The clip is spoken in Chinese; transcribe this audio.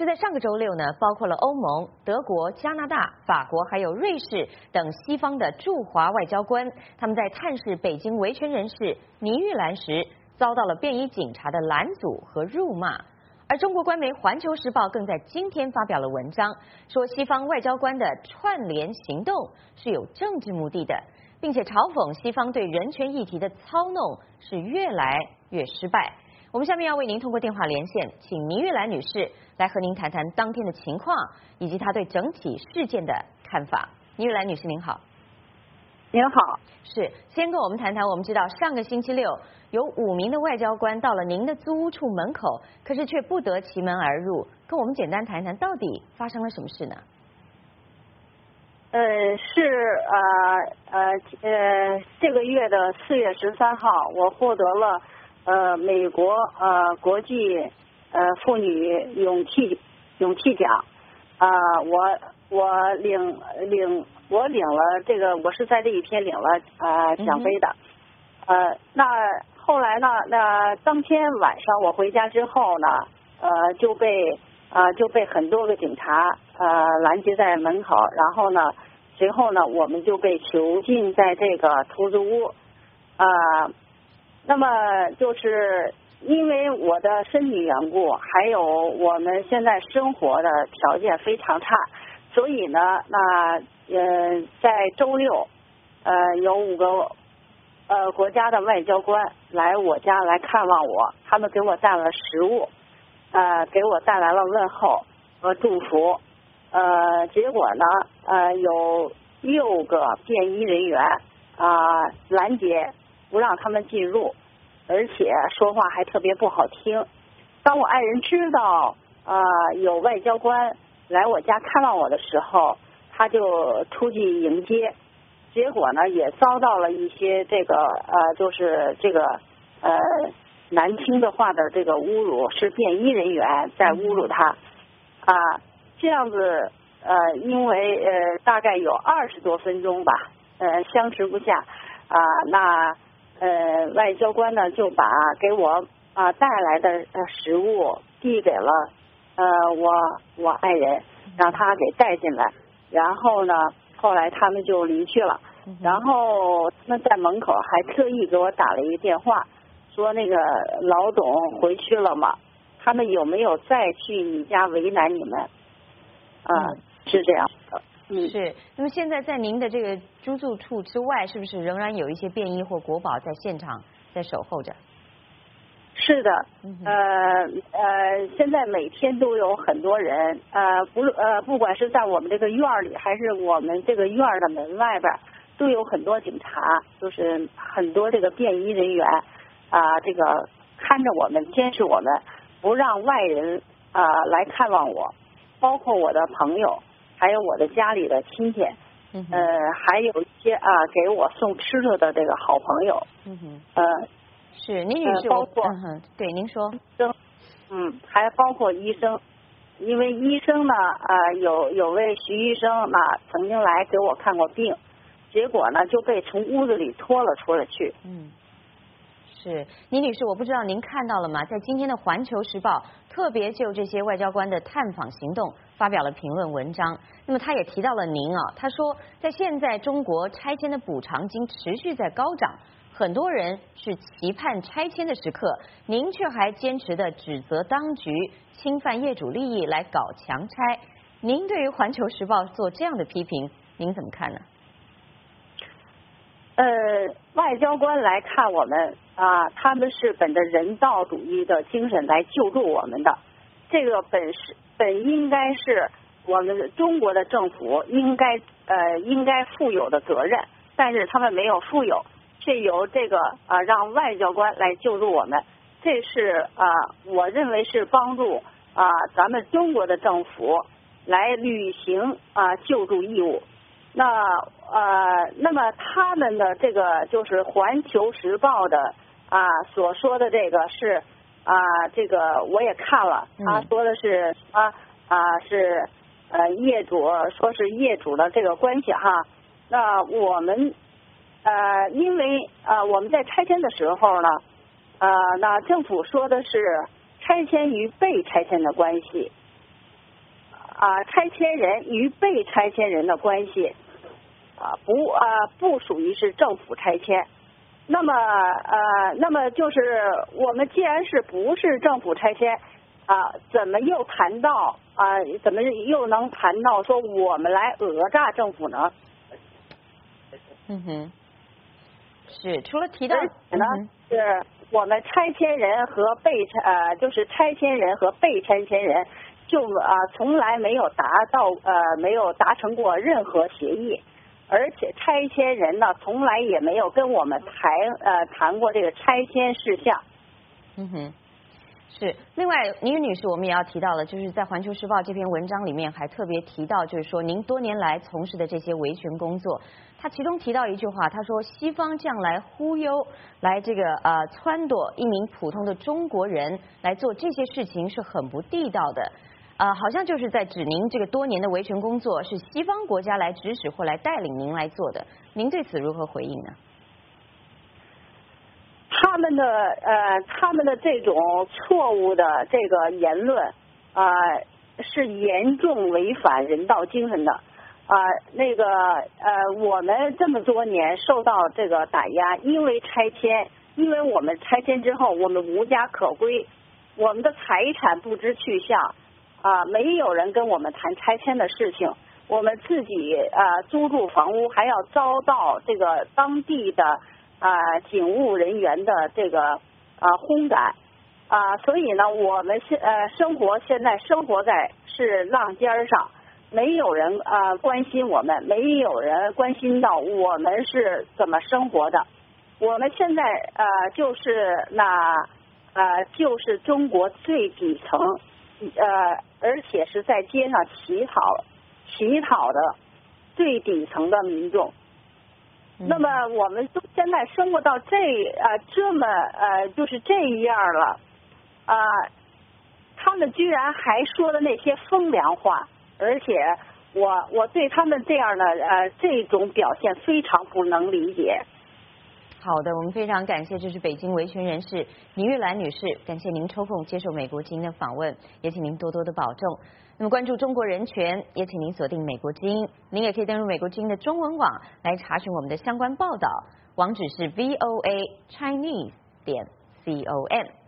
就在上个周六呢，包括了欧盟、德国、加拿大、法国还有瑞士等西方的驻华外交官，他们在探视北京维权人士倪玉兰时，遭到了便衣警察的拦阻和辱骂。而中国官媒《环球时报》更在今天发表了文章，说西方外交官的串联行动是有政治目的的，并且嘲讽西方对人权议题的操弄是越来越失败。我们下面要为您通过电话连线，请倪玉兰女士来和您谈谈当天的情况以及她对整体事件的看法。倪玉兰女士您好。 您好， 是，先跟我们谈谈，我们知道上个星期六有5名的外交官到了您的租屋处门口，可是却不得其门而入，跟我们简单谈谈到底发生了什么事呢？ 这个月的4月13号，我获得了美国国际妇女勇气奖，我领了这个，我是在这一天领了奖杯的。那后来呢，那当天晚上我回家之后呢，就被很多个警察拦截在门口，然后呢，随后呢，我们就被囚禁在这个出租屋。那么就是因为我的身体缘故，还有我们现在生活的条件非常差，所以呢，在周六，有5个国家的外交官来我家来看望我，他们给我带了食物，给我带来了问候和祝福。结果呢，有6个便衣人员拦截，不让他们进入，而且说话还特别不好听。当我爱人知道有外交官来我家看望我的时候，他就出去迎接，结果呢也遭到了一些就是这个难听的话的这个侮辱，是便衣人员在侮辱他这样子因为大概有20多分钟吧，相持不下外交官呢就把给我带来的食物递给了我爱人，让他给带进来，然后呢后来他们就离去了，然后他们在门口还特意给我打了一个电话，说那个老董回去了吗？他们有没有再去你家为难你们？是这样的。 是。那么现在在您的这个租住处之外，是不是仍然有一些便衣或国保在现场在守候着？ 是的，现在每天都有很多人，不管是在我们这个院里，还是我们这个院的门外边，都有很多警察，就是很多这个便衣人员这个看着我们，监视我们，不让外人来看望我，包括我的朋友，还有我的家里的亲戚，还有一些给我送吃的这个好朋友， 是，倪女士， 包括对您说， 还包括医生，因为医生呢有位徐医生呢曾经来给我看过病，结果呢就被从屋子里拖了出来去。 是，倪女士，我不知道您看到了吗？在今天的《环球时报》特别就这些外交官的探访行动发表了评论文章。那么他也提到了您他说在现在中国拆迁的补偿金持续在高涨，很多人是期盼拆迁的时刻，您却还坚持的指责当局侵犯业主利益来搞强拆。您对于《环球时报》做这样的批评，您怎么看呢？ 外交官来看我们他们是本着人道主义的精神来救助我们的，这个本应该是我们中国的政府应该负有的责任，但是他们没有负有，却由这个让外交官来救助我们，这是我认为是帮助咱们中国的政府来履行救助义务。那么他们的这个就是《环球时报》的所说的这个是这个我也看了，他说的是是业主，说是业主的这个关系哈。那我们因为我们在拆迁的时候呢，那政府说的是拆迁与被拆迁的关系。 拆迁人与被拆迁人的关系不属于是政府拆迁。那么就是我们既然是不是政府拆迁怎么又能谈到说我们来讹诈政府呢？ 是除了提到是我们拆迁人和就是拆迁人和被拆迁人就从来没有达成过任何协议，而且拆迁人呢从来也没有跟我们谈过这个拆迁事项。 是。另外，倪女士，我们也要提到了，就是在《环球时报》这篇文章里面还特别提到，就是说您多年来从事的这些维权工作，他其中提到一句话，他说西方这样来忽悠，来这个撺掇一名普通的中国人来做这些事情是很不地道的。好像就是在指您这个多年的维权工作是西方国家来指使或来带领您来做的，您对此如何回应呢？ 他们的这种错误的这个言论是严重违反人道精神的我们这么多年受到这个打压，因为我们拆迁之后我们无家可归，我们的财产不知去向没有人跟我们谈拆迁的事情，我们自己租住房屋还要遭到这个当地的警务人员的这个轰赶所以呢我们现在生活在是浪尖上，没有人关心我们，没有人关心到我们是怎么生活的。我们现在就是中国最底层而且是在街上乞讨的最底层的民众。那么我们现在生活到这么就是这样了他们居然还说的那些风凉话，而且我对他们这样的这种表现非常不能理解。 好的，我们非常感谢，这是北京维权人士倪玉兰女士，感谢您抽空接受美国之音的访问，也请您多多的保重。那么关注中国人权，也请您锁定美国之音，您也可以登入美国之音的中文网来查询我们的相关报道，网址是voachinese.com。